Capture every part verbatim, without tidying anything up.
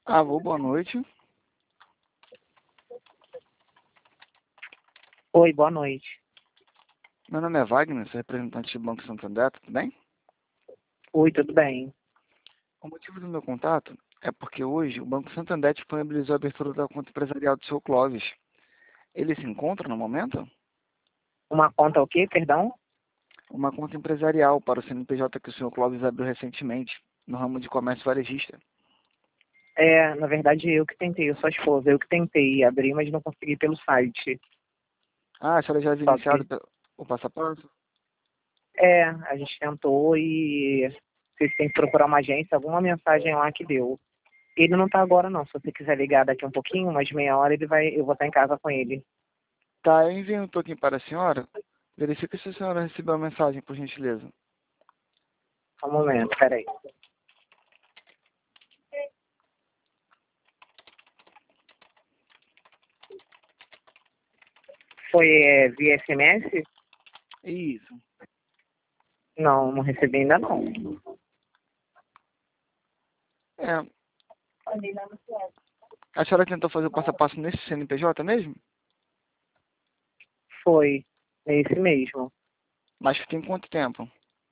Alô, boa noite. Oi, boa noite. Meu nome é Wagner, sou representante do Banco Santander, tudo bem? Oi, tudo bem? O motivo do meu contato é porque hoje o Banco Santander disponibilizou a abertura da conta empresarial do seu Clóvis. Ele se encontra no momento? Uma conta o quê, perdão? Uma conta empresarial para o C N P J que o senhor Clóvis abriu recentemente, no ramo de comércio varejista. É, na verdade, eu que tentei, eu sou a esposa, eu que tentei abrir, mas não consegui pelo site. Ah, a senhora já havia Só iniciado que, pe- o passo a passo? é, a gente tentou e vocês têm que procurar uma agência, alguma mensagem lá que deu. Ele não tá agora não, se você quiser ligar daqui um pouquinho, umas meia hora, ele vai, eu vou estar em casa com ele. Tá, eu enviei um token para a senhora. Verifique se a senhora recebeu a mensagem, por gentileza. Só um momento, peraí. Foi é, via S M S? Isso. Não, não recebi ainda não. É, a senhora tentou fazer o passo a passo nesse C N P J mesmo? Foi, é esse mesmo. Mas tem quanto tempo?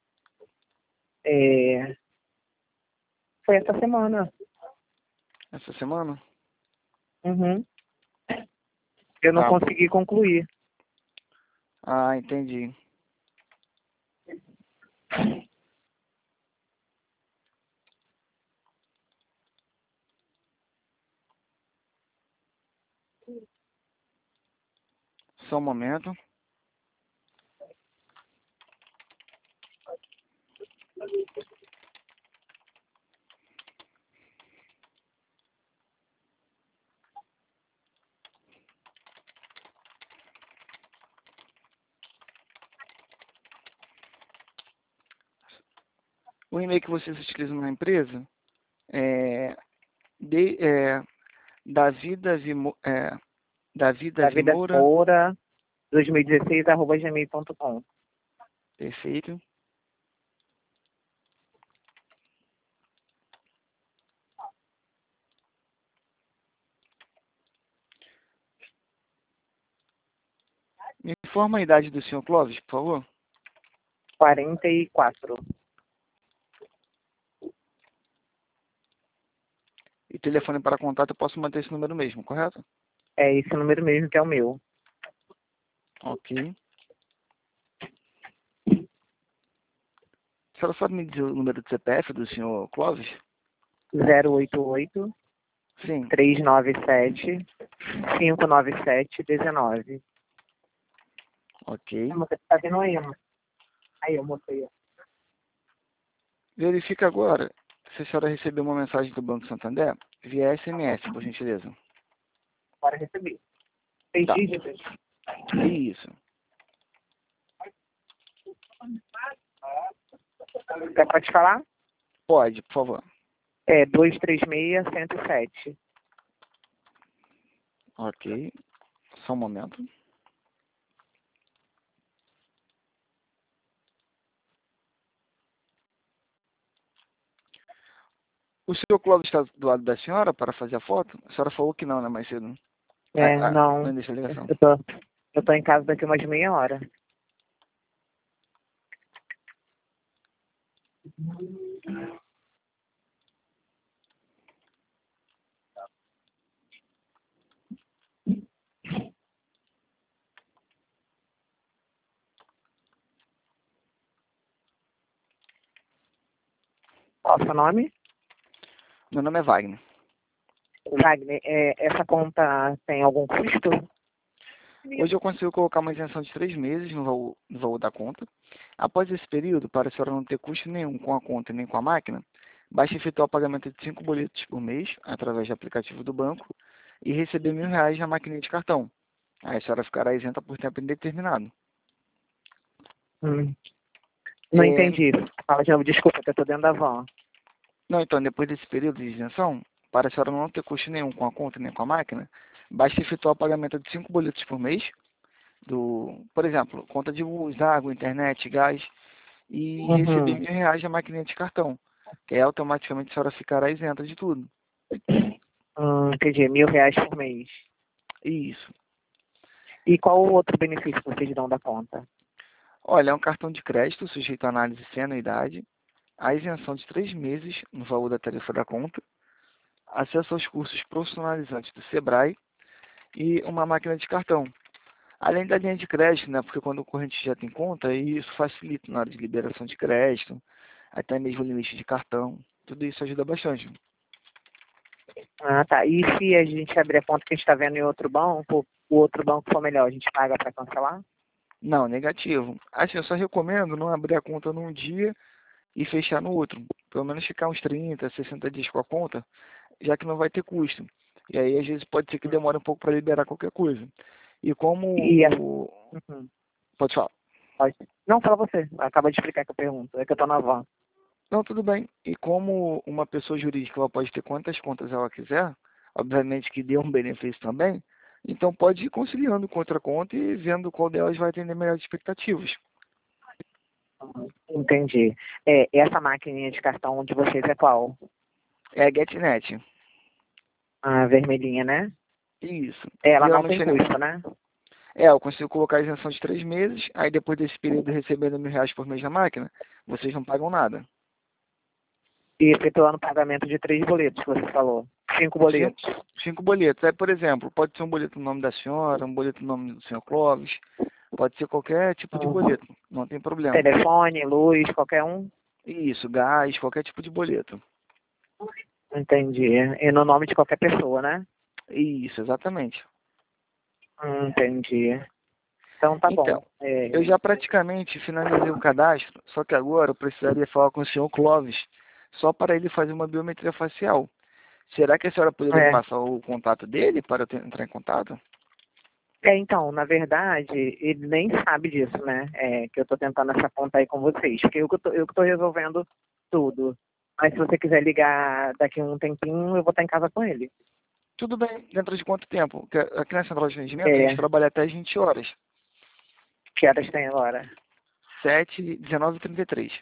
É, foi essa semana. Essa semana? Uhum. Eu não Tá. consegui concluir. Ah, entendi. Só um momento. O e-mail que vocês utilizam na empresa é, de, é Davi Davi, Mo- é, Davi Davi Davi Moura. Moura, dois mil e dezesseis, arroba gmail ponto com. Perfeito. Me informa a idade do senhor Clóvis, por favor. quarenta e quatro. E telefone para contato, eu posso manter esse número mesmo, correto? É esse número mesmo que é o meu. Ok. A senhora sabe me dizer o número do C P F do senhor Clóvis? zero oito oito, Sim. três nove sete, cinco nove sete, um nove. Ok. Você tá vendo aí, mano? Aí, eu mostrei. Verifica agora se a senhora recebeu uma mensagem do Banco Santander via S M S, por gentileza. Agora recebi. Seis Tá. dígitos. Isso. Você pode falar? Pode, por favor. É dois três seis, um zero sete. Ok. Só um momento. O senhor Clóvis está do lado da senhora para fazer a foto? A senhora falou que não, né, mais cedo. É, Ah, ah, no não. início da ligação. Eu tô, eu tô em casa daqui umas meia hora. Qual é o seu nome? Meu nome é Wagner. Wagner, é, essa conta tem algum custo? Hoje eu consigo colocar uma isenção de três meses no valor, no valor da conta. Após esse período, para a senhora não ter custo nenhum com a conta nem com a máquina, basta efetuar o pagamento de cinco boletos por mês, através do aplicativo do banco, e receber mil reais na maquininha de cartão. Aí a senhora ficará isenta por tempo indeterminado. Hum, não É, entendi. Fala de novo, desculpa, que eu tô dentro da van. não, então, depois desse período de isenção, para a senhora não ter custo nenhum com a conta nem com a máquina, basta efetuar o pagamento de cinco boletos por mês, do, por exemplo, conta de luz, água, internet, gás, e receber Uhum. mil reais na maquininha de cartão, que aí automaticamente a senhora ficará isenta de tudo. Hum, entendi, mil reais por mês. Isso. E qual o outro benefício que vocês dão da conta? Olha, é um cartão de crédito sujeito à análise sem anuidade, a isenção de três meses no valor da tarifa da conta, acesso aos cursos profissionalizantes do Sebrae e uma máquina de cartão. Além da linha de crédito, né? Porque quando o corrente já tem conta, isso facilita na hora de liberação de crédito, até mesmo o limite de cartão. Tudo isso ajuda bastante. Ah, tá. E se a gente abrir a conta que a gente está vendo em outro banco, o outro banco for melhor, a gente paga para cancelar? Não, negativo. Assim, eu só recomendo não abrir a conta num dia e fechar no outro. Pelo menos ficar uns trinta, sessenta dias com a conta, já que não vai ter custo. E aí, às vezes, pode ser que demore um pouco para liberar qualquer coisa. E como E a... o... Uhum. Pode falar. Pode. Não, fala você. Acaba de explicar que eu pergunto. É que eu tô na van. Não, tudo bem. E como uma pessoa jurídica ela pode ter quantas contas ela quiser, obviamente que dê um benefício também, então pode ir conciliando com outra conta e vendo qual delas vai atender melhores expectativas. Entendi. É, essa maquininha de cartão de vocês é qual? É a GetNet. A vermelhinha, né? Isso. Ela não tem Geralmente, né? custo, né? É, eu consigo colocar a isenção de três meses, aí depois desse período recebendo mil reais por mês na máquina, vocês não pagam nada. E efetuando pagamento de três boletos, que você falou. Cinco Cinco, boletos. cinco boletos. Aí, por exemplo, pode ser um boleto no nome da senhora, um boleto no nome do senhor Clóvis, pode ser qualquer tipo de Uhum. boleto, não tem problema. Telefone, luz, qualquer um. Isso, gás, qualquer tipo de boleto. Entendi. E no nome de qualquer pessoa, né? Isso, exatamente. Hum, Entendi. Então tá bom. Então, É, eu já praticamente finalizei o cadastro, só que agora eu precisaria falar com o senhor Clóvis, só para ele fazer uma biometria facial. Será que a senhora poderia me é. passar o contato dele para eu ter- entrar em contato? É, então, na verdade, ele nem sabe disso, né? É, que eu tô tentando essa conta aí com vocês. Porque eu que tô, eu que tô resolvendo tudo. Mas se você quiser ligar daqui a um tempinho, eu vou estar em casa com ele. Tudo bem, dentro de quanto tempo? Porque aqui na central de atendimento a gente É, trabalha até às vinte horas. que horas tem agora? sete, dezenove e trinta e três.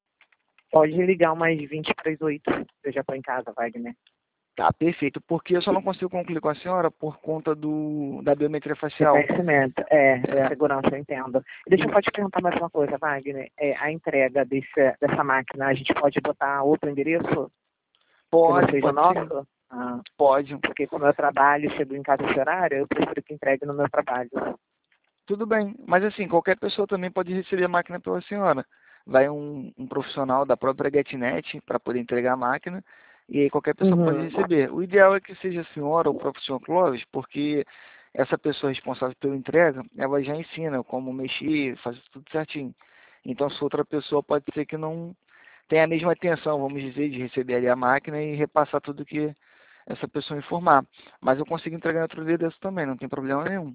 Pode ligar umas vinte para as oito. Eu já tô em casa, Wagner. Tá, perfeito. Porque eu só não consigo concluir com a senhora por conta do, da biometria facial. Reconhecimento, é, da É, segurança, eu entendo. E deixa eu e só te perguntar mais uma coisa, Wagner. É, a entrega desse, dessa máquina, a gente pode botar outro endereço que não pode, seja o pode sim. nosso? Ah, Pode. porque como eu trabalho e chego em casa esse horário, eu prefiro que entregue no meu trabalho. Tudo bem. Mas assim, qualquer pessoa também pode receber a máquina pela senhora. Vai um, um profissional da própria GetNet para poder entregar a máquina. E aí qualquer pessoa pode Uhum. receber. O ideal é que seja a senhora ou o próprio senhor Clóvis, porque essa pessoa responsável pela entrega, ela já ensina como mexer, fazer tudo certinho. Então, se outra pessoa pode ser que não tenha a mesma atenção, vamos dizer, de receber ali a máquina e repassar tudo que essa pessoa informar. Mas eu consigo entregar em outro endereço também, não tem problema nenhum.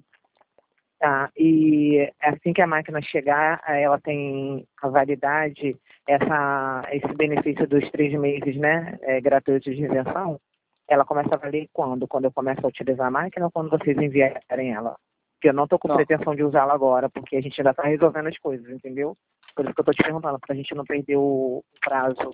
Tá, e assim que a máquina chegar, eh, ela tem a validade, essa, esse benefício dos três meses, né, é, gratuitos de isenção, ela começa a valer quando? Quando eu começo a utilizar a máquina ou quando vocês enviarem ela? Porque eu não estou com Não, pretensão de usá-la agora, porque a gente ainda está resolvendo as coisas, entendeu? Por isso que eu estou te perguntando, para a gente não perder o prazo.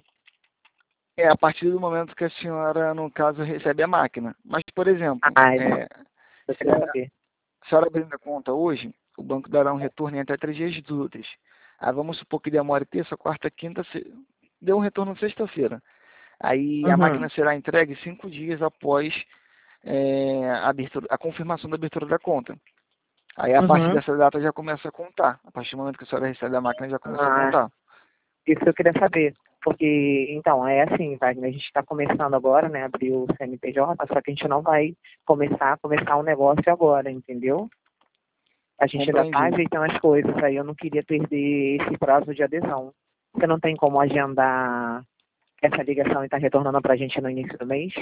é a partir do momento que a senhora, no caso, recebe a máquina. Mas, por exemplo, Ah, é, eu se queria a saber. a senhora abrindo a conta hoje, o banco dará um retorno em até três dias úteis. Aí vamos supor que demore terça, quarta, quinta, se... deu um retorno sexta-feira. Aí a Uhum, máquina será entregue cinco dias após é, a, abertura, a confirmação da abertura da conta. Aí a partir uhum. dessa data já começa a contar. A partir do momento que a senhora recebe a máquina já começa a Ah, contar. isso eu queria saber. Porque, então, é assim, Wagner, a gente está começando agora, né, abrir o C N P J, só que a gente não vai começar a começar um negócio agora, entendeu? A gente ainda está Compreendi. ajeitando as coisas, aí eu não queria perder esse prazo de adesão. Você não tem como agendar essa ligação e estar retornando para a gente no início do mês?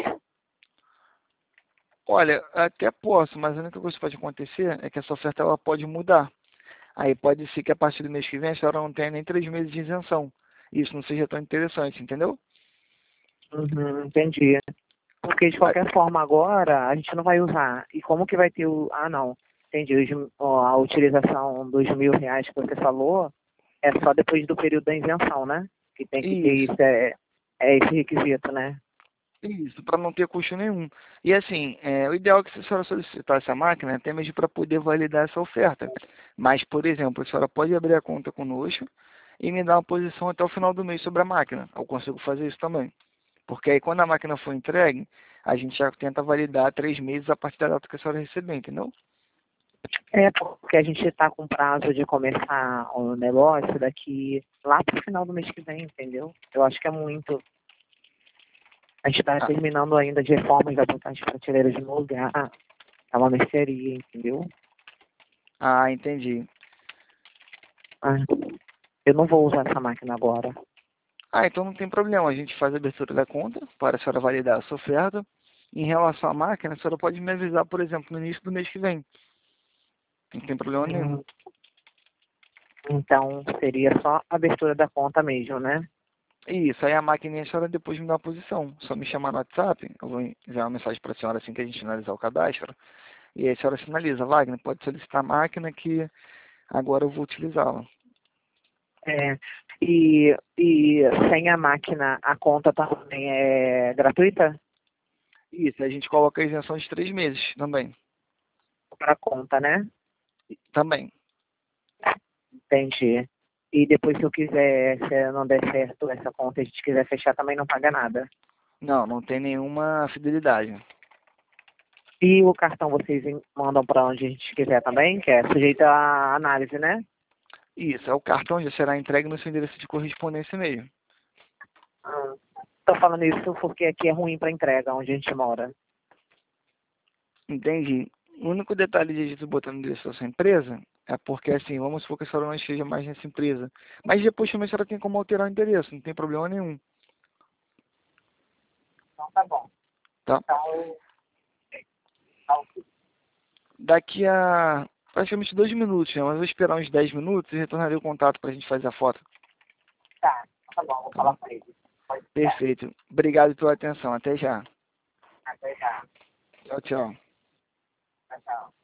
Olha, até posso, mas a única coisa que pode acontecer é que essa oferta ela pode mudar. Aí pode ser que a partir do mês que vem a senhora não tenha nem três meses de isenção. Isso não seja tão interessante, entendeu? Uhum, entendi. Porque de Ah, qualquer forma agora a gente não vai usar. E como que vai ter o. Ah, não. Entendi. Os- ó, a utilização dos mil reais que você falou é só depois do período da isenção, né? Que tem que ter isso, isso, é, é esse requisito, né? Isso, para não ter custo nenhum. E assim, é, o ideal é que se a senhora solicitar essa máquina, até mesmo para poder validar essa oferta. Mas, por exemplo, a senhora pode abrir a conta conosco e me dar uma posição até o final do mês sobre a máquina. Eu consigo fazer isso também. Porque aí quando a máquina for entregue, a gente já tenta validar três meses a partir da data que a senhora receber, entendeu? É, porque a gente está com prazo de começar o negócio daqui lá para o final do mês que vem, entendeu? Eu acho que é muito. A gente está Ah, terminando ainda de reformas, vai botar as prateleiras no lugar. É uma mercearia, entendeu? ah, entendi. Ah, eu não vou usar essa máquina agora. Ah, então não tem problema. A gente faz a abertura da conta para a senhora validar a sua oferta. Em relação à máquina, a senhora pode me avisar, por exemplo, no início do mês que vem. Não tem problema nenhum. Hum, então seria só a abertura da conta mesmo, né? Isso, aí a maquininha a senhora depois me dá uma posição. Só me chamar no WhatsApp, eu vou enviar uma mensagem para a senhora assim que a gente finalizar o cadastro. E aí a senhora sinaliza, Wagner, pode solicitar a máquina que agora eu vou utilizá-la. É, e, e sem a máquina, a conta também é gratuita? Isso, aí a gente coloca a isenção de três meses também. Para conta, né? Também. Entendi. E depois, se eu quiser, se não der certo essa conta e a gente quiser fechar, também não paga nada. Não, não tem nenhuma fidelidade. E o cartão vocês em- mandam para onde a gente quiser também, que é sujeito à análise, né? Isso, é o cartão já será entregue no seu endereço de correspondência mesmo. Estou falando isso porque aqui é ruim para entrega, onde a gente mora. Entendi. O único detalhe de a gente botar no endereço da sua empresa é porque, assim, vamos supor que a senhora não esteja mais nessa empresa. Mas depois também a senhora tem como alterar o endereço, não tem problema nenhum, Então tá bom. tá? Então, Daqui a praticamente dois minutos, né? Mas eu vou esperar uns dez minutos e retornarei o contato para a gente fazer a foto, tá, tá bom, vou tá falar bom? com ele. Pode ser. Perfeito. Obrigado pela atenção. Até já. Até já. Tchau, tchau. Tchau, tchau.